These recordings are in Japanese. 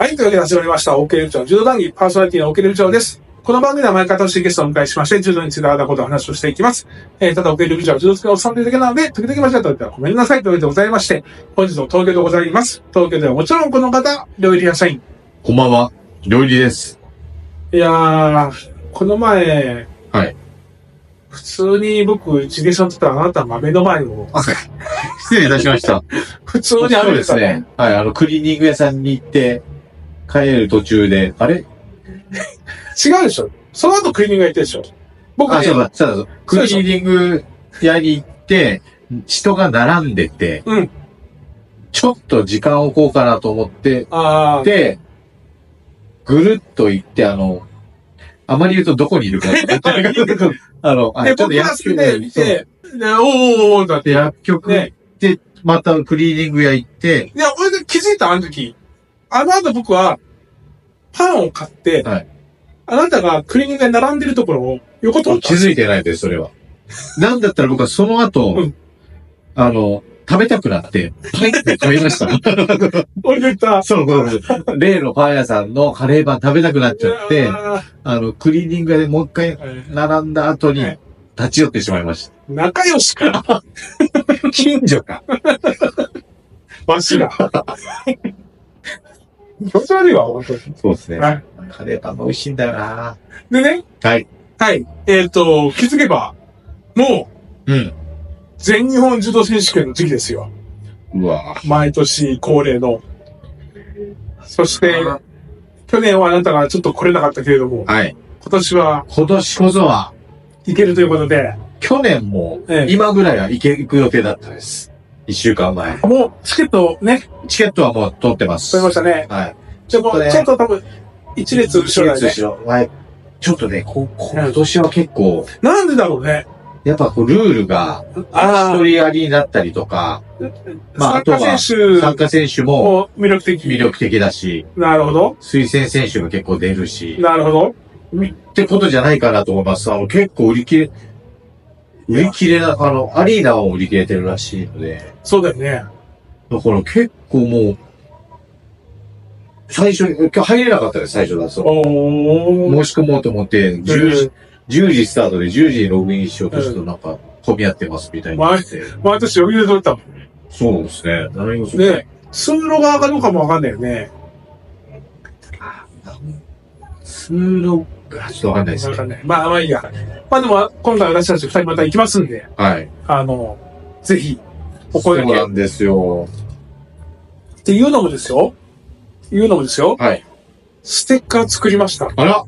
はい、というわけで始まりました。OK ルチャー柔道談義パーソナリティの OK ルチャーです。この番組では毎回楽しいゲストをお迎えしまして、柔道についてあることを話をしていきます。ただ OK ルチャーは柔道好きのおっさんというだけなので、時々間違ったらごめんなさいというわけでございまして、本日も東京でございます。東京ではもちろんこの方、料理屋社員。 こんばんは、料理です。 いやー、この前、 はい。 普通に僕、一芸さんって言ったらあなた豆の前を。 失礼いたしました。 普通にそうですね。はい、クリーニング屋さんに行って、帰る途中で、あれ違うでしょ。その後クリーニング屋行ってるでしょ。僕ね。 そうだ。クリーニング屋に行って、人が並んでて、 うん。 ちょっと時間を置こうかなと思って、で、ぐるっと行って、あまり言うとどこにいるか。ちょっと薬局で見て、おーだって。 薬局行って、またクリーニング屋行って。 いや、俺で気づいた、あの時。あの後僕は、パンを買って、はい、あなたがクリーニング屋に並んでるところを横通った。 気づいてないです、それは。なんだったら僕はその後、食べたくなって、パイって買いました。 俺言った。 そう、例のパン屋さんのカレーパン食べたくなっちゃって、クリーニング屋でもう一回並んだ後に立ち寄ってしまいました。 仲良しか。 近所か。 わしら。気持ち悪いわ、本当に。 そうですね。カレーパンも美味しいんだよな。 でね。 はい。 はい。気づけば、もう、全日本柔道選手権の時期ですよ。 うわ毎年恒例の。そして、去年はあなたがちょっと来れなかったけれども、 はい。 今年こそは、 行けるということで。 去年も、今ぐらいは行く予定だったです。1週間前。 もう、チケットね。 チケットはもう取ってます。 取りましたね。 はい。 ちょっと多分、一列後ろだね。 ちょっとね、今年は結構。 なんでだろうね。 やっぱルールが、一人やりになったりとか、あとは、参加選手も、 魅力的だし。 なるほど。 推薦選手が結構出るし。 なるほど。 ってことじゃないかなと思います。結構売り切れな、アリーナを売り切れてるらしいので。 そうだよね。 だから結構もう、今日入れなかったです、最初だと。申し込もうと思って、10時スタートで10時にログインしようとするとなんか、混み合ってますみたいな。 毎年余裕で取ったもん。 そうですね。 で、通路側かどうかもわかんないよね。 通路がちょっとわかんないですね。 わかんない。まあいいや。まあでも、今回私たち2人また行きますんで。 はい。 ぜひ、お声掛け。 そうなんですよ。 っていうのもですよ。 はい。 ステッカー作りました。 あら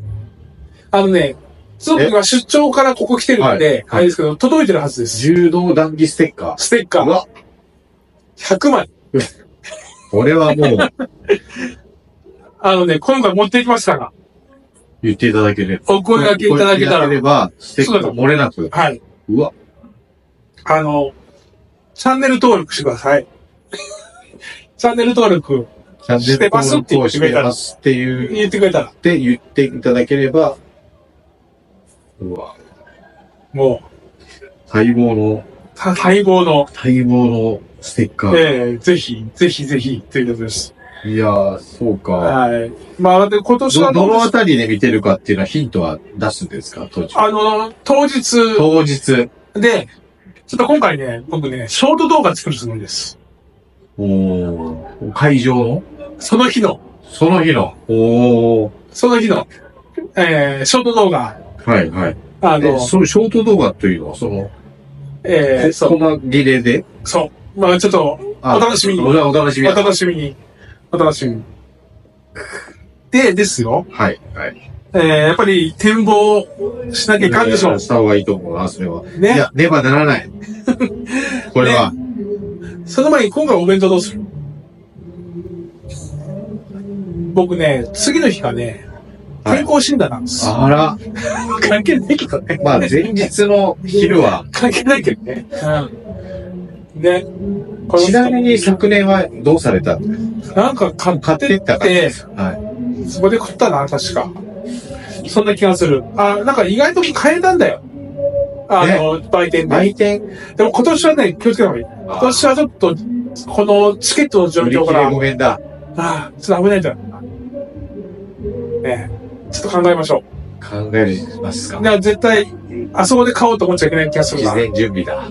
今出張からここ来てるんで、あれですけど、届いてるはずです。 柔道談義ステッカー。 ステッカー。 うわ。 100枚。 これはもう。 今回持ってきましたが。 言っていただければ。 お声掛けいただけたら。 ステッカー漏れなく。 はい。 うわ。 チャンネル登録してください。チャンネル登録してますって言ってくれたら。言ってくれたら。 って言っていただければ。うわ。 もう。 待望のステッカー。 ぜひ、ということです。 いやー、そうか。 はい。まあ、で、今年はどのあたりで見てるかっていうのはヒントは出すんですか？当日。で、 ちょっと今回ね、僕ね、ショート動画作るつもりです。 会場のその日の。 その日の。 ショート動画。 はいはい。そのショート動画というのは、細切れでそう。まあちょっと、お楽しみに。 お楽しみに。 ですよ。 はい、はい。 やっぱり展望しなきゃいかんでしょう。 した方がいいと思うな、それは。 ね。 いや、ねばならない。これは。 その前に今回お弁当どうする？僕ね、次の日がね、健康診断なんです。 あら。 関係ないけどね。 まあ前日の昼は。 関係ないけどね。ね。 ちなみに昨年はどうされたの？ なんか買ってったから。 はい。 そこで買ったな、確か。そんな気がする。なんか意外と買えたんだよ。売店で。でも今年はね、気をつけた方がいい。今年はちょっと、このチケットの状況から。 ごめんだ。 ちょっと危ないんだよ。 ね。ちょっと考えましょう。 考えますか。 絶対、あそこで買おうと思っちゃいけない気がするな。 事前準備だ。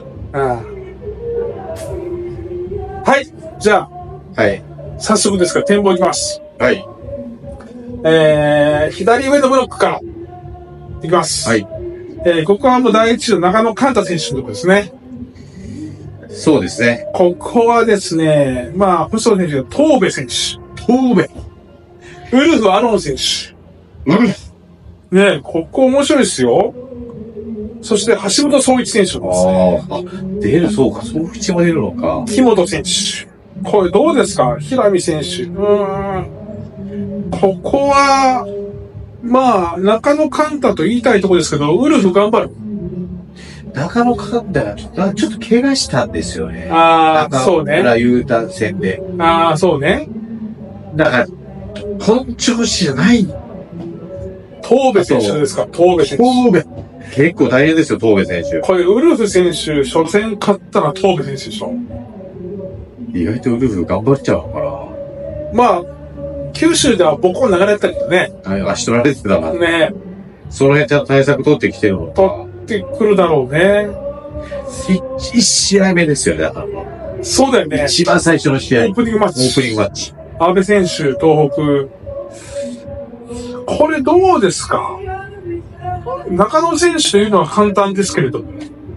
はい。じゃあ、 はい。 早速ですから展望いきます。 はい。 左上のブロックからいきます。 はい。 ここはもう第一の中野寛太選手のところですね。 そうですね。 ここはですね、まあ、星野選手の東部選手。 東部。 ウルフ・アロン選手。 ウルフ。 ね、ここ面白いですよ。そして橋本壮一選手ですね。 出る、そうか、壮一も出るのか。 木本選手。これどうですか平見選手。ここは、まあ、中野寛太と言いたいところですけど、ウルフ頑張る。 中野寛太がちょっと怪我したんですよね。 そうね。 中村優太戦で。 そうね。 だから、本調子じゃない。 東部選手ですか東部選手。 東部。結構大変ですよ、東部選手。 これ、ウルフ選手、初戦勝ったら東部選手でしょ。 意外とウルフ頑張っちゃうのかな。 まあ、九州ではボコン流れてたけどね。 足取られてたからね。 その辺ちゃんと対策取ってきてるのか。 取ってくるだろうね。 1試合目ですよね、だから。 そうだよね。 一番最初の試合。 オープニングマッチ。安倍選手、東北。これどうですか中野選手というのは簡単ですけれども。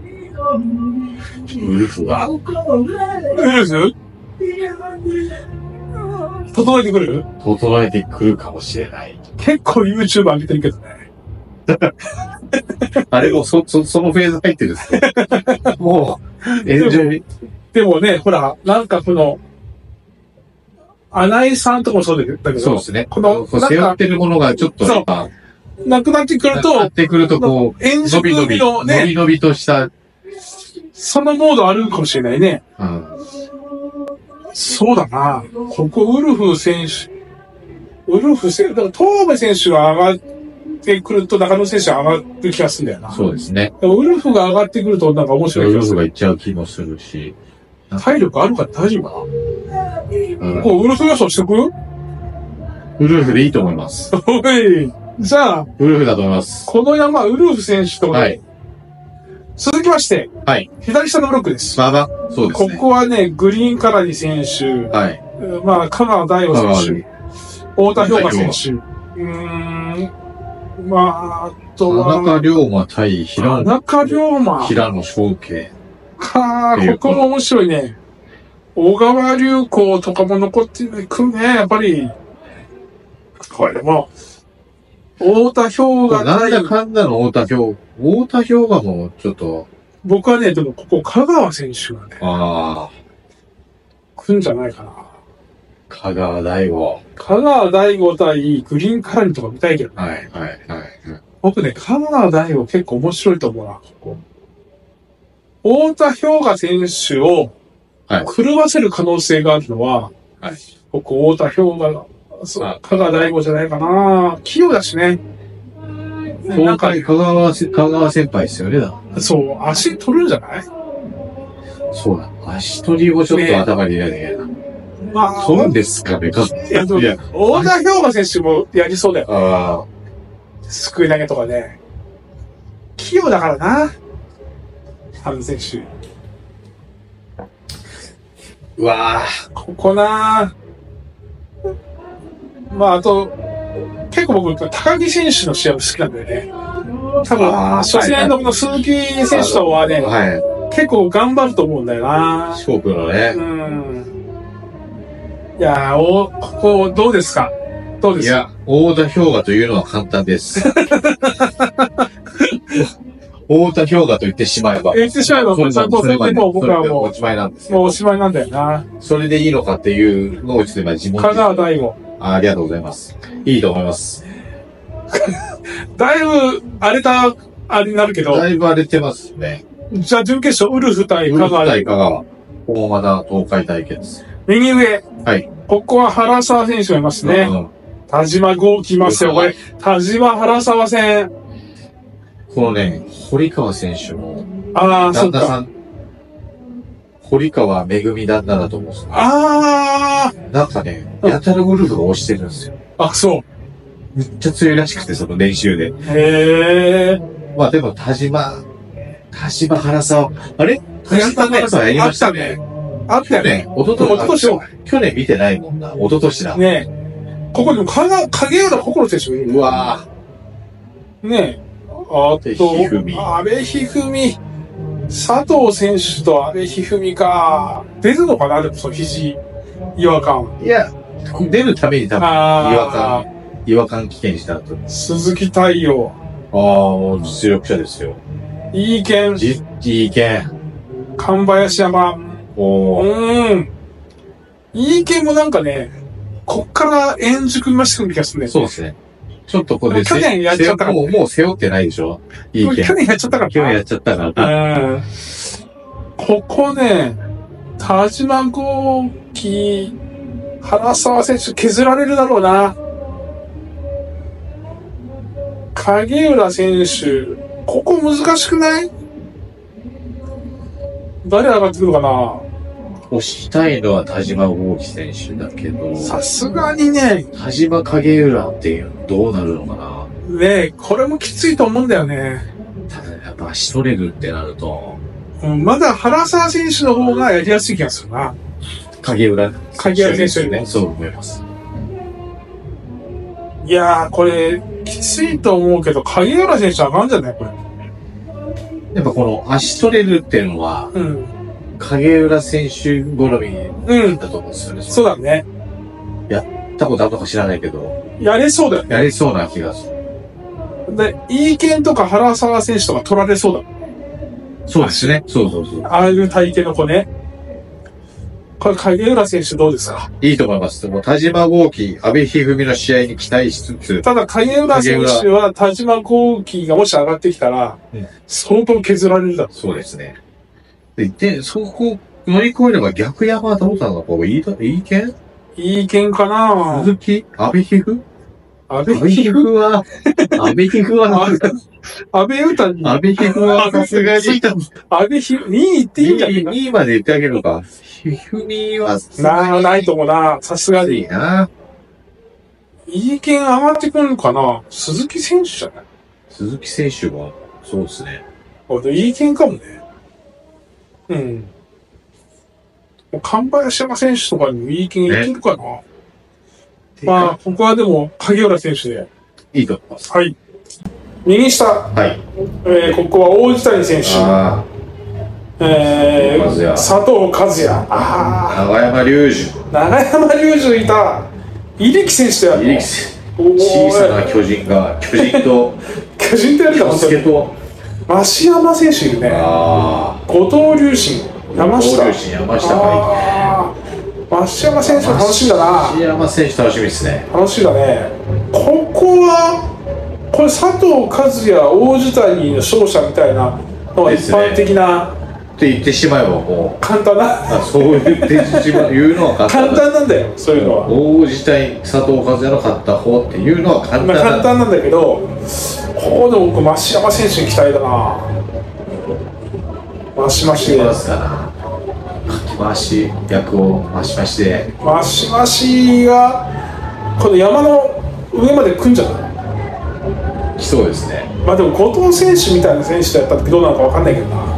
ウルフはウルフ整えてくる整えてくるかもしれない。 結構 YouTube 上げてるけどね。 あれもそのフェーズ入ってるんですかもう、エンジョイ。 でもね、ほら、なんかこの、穴井さんとかもそうだけど、 そうですね。 この、 背負ってるものがちょっと、 なくなってくると、 こう、 円熟のね、 伸び伸びとした、 そのモードあるかもしれないね。そうだな。ここ、ウルフ選手、だから東部選手が上がってくると中野選手は上がる気がするんだよな。 そうですね。 でもウルフが上がってくるとなんか面白い気がする。 ウルフがいっちゃう気もするし。 体力あるから大丈夫かな、こうウルフ予想してくウルフでいいと思います。 おい。じゃあ、 ウルフだと思います。 この山、ウルフ選手と、 はい。 続きまして、 はい。 左下のブロックです。 そうですね。 ここはね、グリーンカラリ選手、 はい。 まあ、香川大吾選手、太田氷河選手、まあ、あとは、 田中龍馬対平野翔慶。 ここも面白いね。小川隆光とかも残ってくるね、やっぱり。これも、太田氷河なんだかんだの太田氷河もちょっと。 僕はね、でもここ香川選手がね。来るんじゃないかな。 香川大吾対グリーンカラリとか見たいけどね。 はい。 僕ね、香川大吾結構面白いと思うな、ここ。太田氷河選手を狂わせる可能性があるのは、ここ太田氷河、香川大吾じゃないかな。器用だしね。 なんか香川先輩ですよね。 そう、足取るんじゃない？ そうだ。足取りをちょっと頭に入れなきゃいけないな。 まあ、 そうですかね。 太田氷河選手もやりそうだよ。すくい投げとかね。器用だからな。羽生選手。 うわぁ。 ここなまあ、あと、結構僕、高木選手の試合も好きなんだよね。多分、初戦のこの鈴木選手とはね、結構頑張ると思うんだよな。 四国のね。 いやここ、どうですか？ いや、太田氷河というのは簡単です。太田氷河と言ってしまえば。 それでもう僕はもう、 おしまいなんですよ。 もうおしまいなんだよな。 それでいいのかっていうのをちょっと今自問香川大吾。 ありがとうございます。いいと思います。 だいぶ荒れになるけど。 だいぶ荒れてますね。 じゃあ準決勝、ウルフ対香川。 ここもまだ東海対決。 右上。 はい。 ここは原沢選手がいますね。田島豪来ますよ、これ。田島原沢戦。 このね、堀川選手も、 そうか。 堀川めぐみ旦那だと思うんですよ。なんかね、やたらウルフが押してるんですよ。 そう。 めっちゃ強いらしくて、その練習で。 へまあでも、田島、原沢、あれやったね。 原沢やりましたね。 あったよね。 一昨年去年見てないもんな。一昨年だ。 ねえ。ここでも影浦心選手もいるうわぁ。ねえ。あと、阿部一二三、佐藤選手と阿部一二三か。出るのかなでもその肘、違和感。 いや、出るために多分、違和感危険したと。 鈴木太陽。 もう実力者ですよ。 いい剣。 いい剣。 神林山。いい剣もなんかね、こっから円熟に増してくる気がするね。 そうですね。ちょっとこれ去年やっちゃったから。 もう背負ってないでしょいい剣。 去年やっちゃったから。 去年やっちゃったから。 ここね、田島豪輝、原沢選手削られるだろうな。影浦選手、ここ難しくない？誰上がってくるかな？ 押したいのは田島豪輝選手だけど。 さすがにね。 田島影浦っていうのどうなるのかな？ ねえ、これもきついと思うんだよね。 ただやっぱ足取れるってなると。 まだ原沢選手の方がやりやすい気がするな。 影浦選手ね。 そう思います。 いやー、これ、きついと思うけど、影浦選手は上がるんじゃないこれ。 やっぱこの足取れるっていうのは、影浦選手好みだと思うんですよね。 そうだね。 やったことあるのか知らないけど。 やれそうだよね。 やれそうな気がする。 で、イーケンとか原沢選手とか取られそうだ。 そうですね。そう。 ああいう体型の子ね。これ、影浦選手どうですか？ いいと思います。もう田島豪輝、阿部一二三の試合に期待しつつ。 ただ、影浦選手は田島豪輝がもし上がってきたら、相当削られるだろう。 そうですね。で、そこ乗り越えれば逆山はどうなのか、いい剣かな？ 鈴木阿部一二阿部一二は、阿部一二は、 阿部詩に。 阿部一二はさすがに。 阿部一二、2位行っていいんじゃないかな。 2位まで言ってあげるか。一二は、 ないと思うな。さすがに。 いいな。 いい剣上がってくるのかな？鈴木選手じゃない？ 鈴木選手は、そうですね。 いい剣かもね。神林山選手とかにもいい剣いけるかな。まあ、ここはでも、影浦選手で。 いいと思います。 はい。右下。 はい。 ここは大路谷選手。佐藤和也。 長山隆二いた。入木選手だよ。 小さな巨人とやるかもしれない。増山選手いるね。後藤龍心。山下が増山選手楽しみだな。 増山選手楽しみですね。 楽しみだね。これ佐藤和也、大路谷の勝者みたいなのが一般的な。 って言ってしまえばもう簡単な。 そう言ってしまう言うのは簡単なんだよ。そういうのは。 大路谷、佐藤和也の勝った方っていうのは簡単なんだけど、ここで僕増山選手に期待だな。マシで。 かき回し役をマシで。 マシがこの山の上まで来んじゃない？ 来そうですね。 まあでも後藤選手みたいな選手とやった時どうなのかわかんないけどな。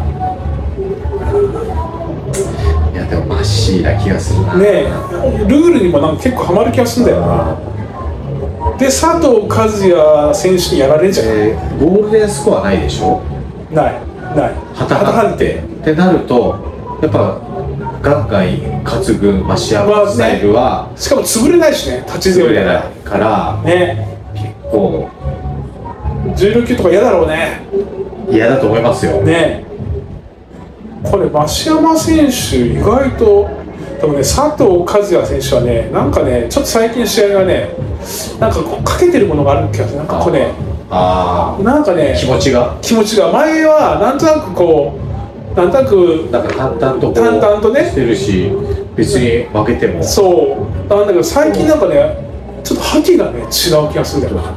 いやでもマシな気がするな。 ねえ、ルールにもなんか結構ハマる気がするんだよな。で佐藤和也選手にやられんじゃない？ ゴールデンスコアないでしょ？ ない。 はたってなるとやっぱガンガン担ぐ増山スタイルは、 しかも潰れないしね、立ち強いからね。 結構 16級とか嫌だろうね。 嫌だと思いますよね。これ増山選手意外とでもね、佐藤和也選手はね、なんかね、ちょっと最近の試合がね、なんかこうかけてるものがある気がする。なんかこれなんかね、 気持ちが前はなんとなくこうなんか淡々とねしてるし、別に負けてもそうなんだけど、最近なんかねちょっと覇気がね違う気がするんだよな。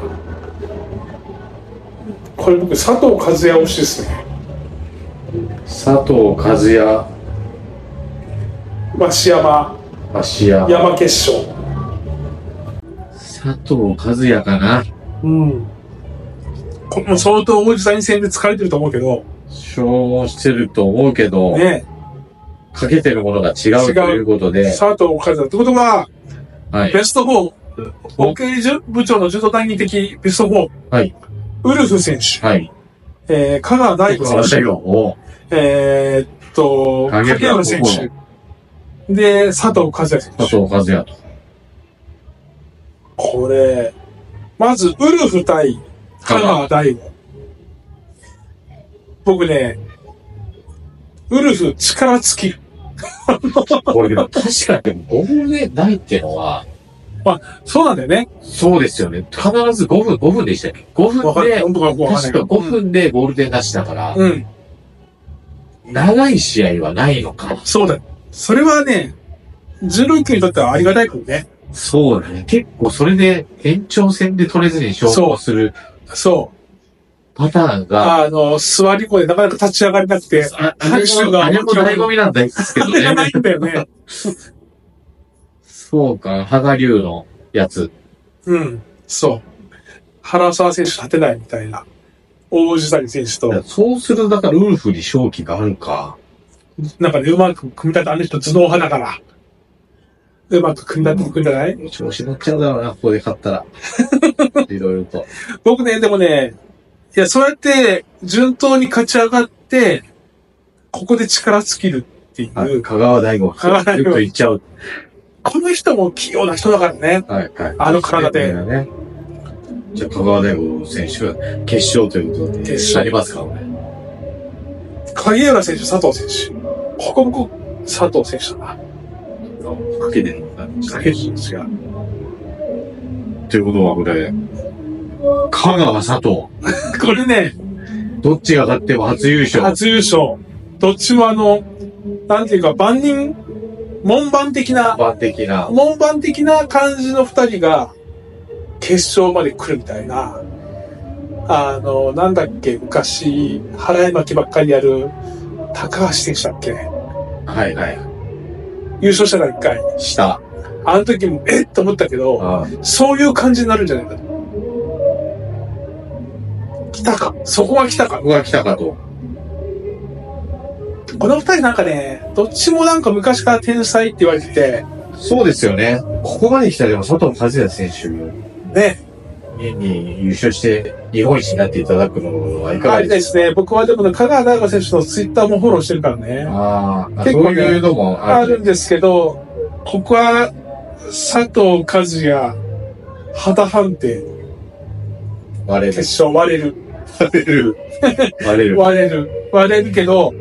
これ僕佐藤和也推しですね。 佐藤和也、 増山山決勝。 佐藤和也かな。 うん。これも相当王子谷戦で疲れてると思うけど。 消耗してると思うけど、 ね。 かけてるものが違うということで。 佐藤和也ってことは、 はい。 ベスト4、OK 部長の柔道団員的ベスト4。 はい。 ウルフ選手。 はい。 香川大吾選手。影山選手。で、佐藤和也選手。 佐藤和也と。 これ、まず、ウルフ対香川大吾。僕ね、ウルフ力尽きる。 これでも確かにゴールデンないっていうのは、 まあ、そうなんだよね。 そうですよね。必ず5分でしたっけ ?5 分で、確か5分でゴールデンなしだから、うん。長い試合はないのか。 そうだ。それはね、16球にとってはありがたいくね。 そうだね。結構それで延長戦で取れずに消耗する。 そう。 パターンが。 座り子でなかなか立ち上がれなくて。 あれも醍醐味なんですけどね。 じゃないんだよね。 そうか、羽賀龍のやつ。 うん、そう。原沢選手立てないみたいな。大路谷選手と。 そうすると、だからウルフに勝機があるか。 なんかね、うまく組み立て、あの人頭脳派だから。うまく組み立ててくんじゃない？ 調子乗っちゃうだろうな、ここで勝ったら。いろいろと。 僕ね、でもね、いや、そうやって、順当に勝ち上がって、ここで力尽きるっていう。 香川大吾。香川大吾。よく言っちゃう。 この人も器用な人だからね。 はいはい。 あの体で。 ね、じゃあ、香川大吾選手は決勝ということで。決勝ありますかね。 影浦選手、佐藤選手。ここも佐藤選手だな。 かけてるのかな。かけてるんですよ。 ということは、これ、香川佐藤。 これね。 どっちが勝っても初優勝。 初優勝。どっちもなんていうか、門番的な感じの二人が決勝まで来るみたいな。なんだっけ、昔、払い巻きばっかりやる高橋選手だっけ。 はいはい。 優勝したから一回。 した。 あの時も、と思ったけど、そういう感じになるんじゃないかと。来たか。そこが来たか。 ここが来たかと。 この二人なんかね、どっちもなんか昔から天才って言われてて。 そうですよね。ここまで来たでも佐藤和也選手。 ね。 に優勝して日本一になっていただくのはいかがですか？ ですね。僕はでもね、香川大吾選手のツイッターもフォローしてるからね。 結構、ね、そういうのもあるんですけど、ここは佐藤和也、肌判定。決勝割れる。割れるけど、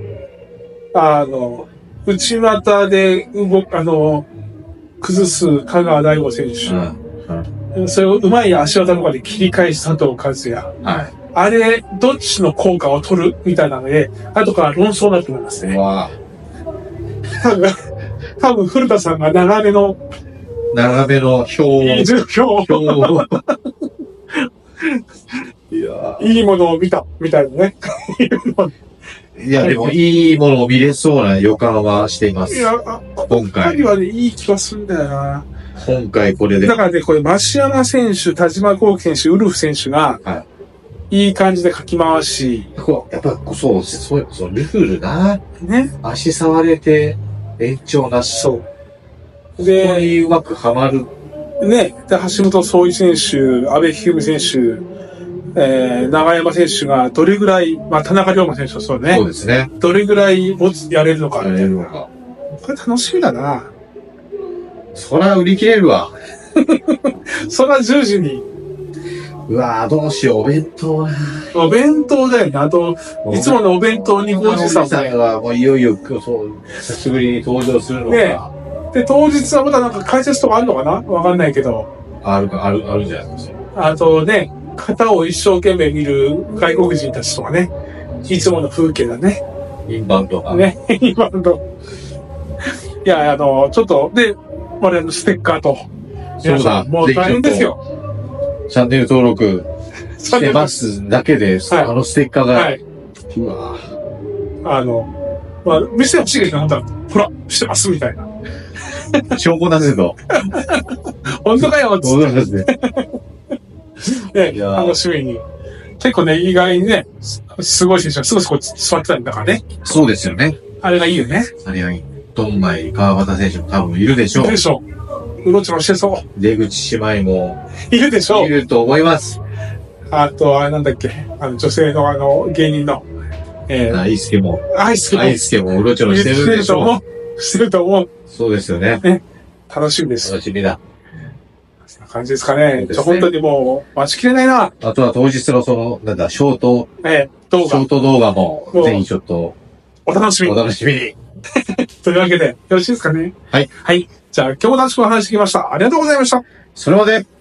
内股で崩す香川大吾選手。それをうまい足技とかで切り返す佐藤和也。はい。あれ、どっちの効果を取るみたいなので、後から論争だと思いますね。多分古田さんが長めの表を。 いいものを見た、みたいなね。 いや、でも、いいものを見れそうな予感はしています。 いや、今回はね、いい気がするんだよな。 今回これで。 だからね、これ、増山選手、田島幸喜選手、ウルフ選手が、いい感じでかき回し。 やっぱ、そう、ルールな。 ね。 足触れて、延長なし。 そう。 で、ここにうまくはまる。 ね。で、橋本総一選手、阿部一二三選手、長山選手がどれぐらい、田中龍馬選手もそうね。 そうですね。 どれぐらいやれるのか。 やれるのか。 これ楽しみだな。 そら売り切れるわ。 そら10時に。 うわぁ、どうしよう、お弁当な。 お弁当だよね。いつものお弁当におじさんがもういよいよ、久しぶりに登場するのか。 ね。で、当日はまだなんか解説とかあるのかなわかんないけど。 あるじゃないですか。 あとね、型を一生懸命見る外国人たちとかね。いつもの風景だね。 インバウンドが。 ね、インバウンド。いや、ちょっと、で、我々のステッカーと。 そうだ。 もう大変ですよ。 チャンネル登録してますだけで、ステッカーが。はい。うわ見せてほしいけど、ほら、してますみたいな。 証拠出せと。 本当かよつって。 そうですね。 ね、 いやー楽しみに。結構ね、意外にね、すごい選手がすぐそこ座ってたんだからね。 そうですよね。 あれがいいよね。 あれは、ドンマイ、川端選手も多分いるでしょう。 でしょ。うろちょろしてそ出口姉妹もう。いるでしょい。ると思います。 あと、あれなんだっけ。女性の芸人の、 アイスケも、 アイスアイスケもうろちょろしてるでしょう。 してると思う。 そうですよね。 楽しみです。 楽しみだ。 そんな感じですかね。 そうですね本当にもう、待ちきれないな。 あとは当日のなんだ、ショート動画も、ぜひちょっと、 お楽しみお楽しみに。 というわけで、よろしいですかね。 はい。 はい。じゃあ、今日も楽しくお話してきました。ありがとうございました。 それまで。